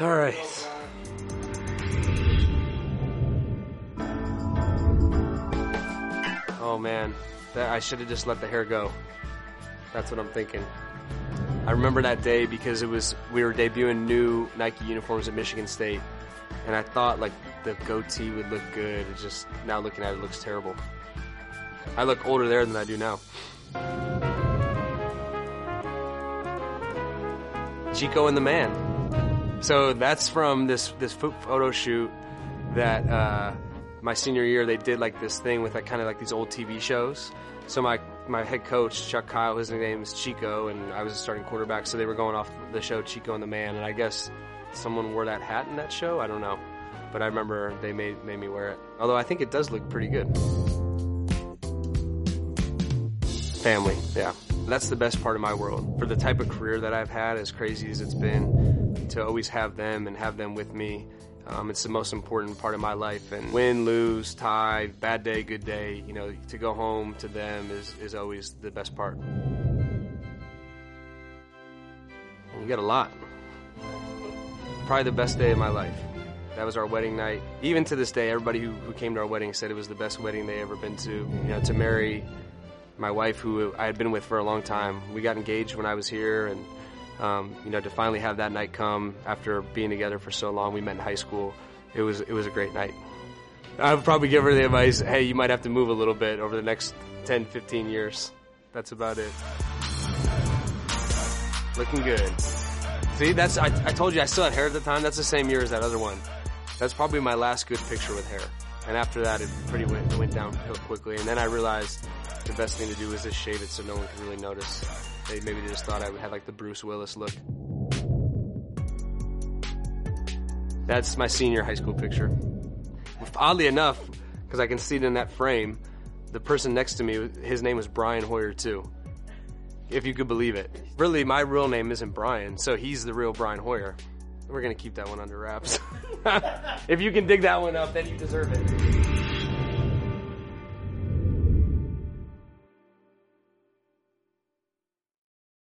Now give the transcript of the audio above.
All right. Oh man, I should have just let the hair go. That's what I'm thinking. I remember that day because we were debuting new Nike uniforms at Michigan State, and I thought like the goatee would look good. It's just, now looking at it, it looks terrible. I look older there than I do now. Chico and the Man. So that's from this photo shoot that my senior year they did like this thing with like kind of like these old TV shows. So my head coach, Chuck Kyle, his name is Chico, and I was a starting quarterback, so they were going off the show Chico and the Man, and I guess someone wore that hat in that show, I don't know. But I remember they made me wear it. Although I think it does look pretty good. Family, yeah. That's the best part of my world. For the type of career that I've had, as crazy as it's been, to always have them and have them with me, it's the most important part of my life. And win, lose, tie, bad day, good day, you know, to go home to them is always the best part. We got a lot. Probably the best day of my life. That was our wedding night. Even to this day, everybody who came to our wedding said it was the best wedding they ever been to. You know, to marry my wife, who I had been with for a long time. We got engaged when I was here, and you know, to finally have that night come after being together for so long. We met in high school. It was a great night. I would probably give her the advice, hey, you might have to move a little bit over the next 10, 15 years. That's about it. Looking good. See, I told you I still had hair at the time. That's the same year as that other one. That's probably my last good picture with hair. And after that, it went downhill quickly. And then I realized the best thing to do was just shave it so no one could really notice. Maybe they just thought I would have like the Bruce Willis look. That's my senior high school picture. Oddly enough, because I can see it in that frame, the person next to me, his name was Brian Hoyer too. If you could believe it. Really, my real name isn't Brian, so he's the real Brian Hoyer. We're going to keep that one under wraps. If you can dig that one up, then you deserve it.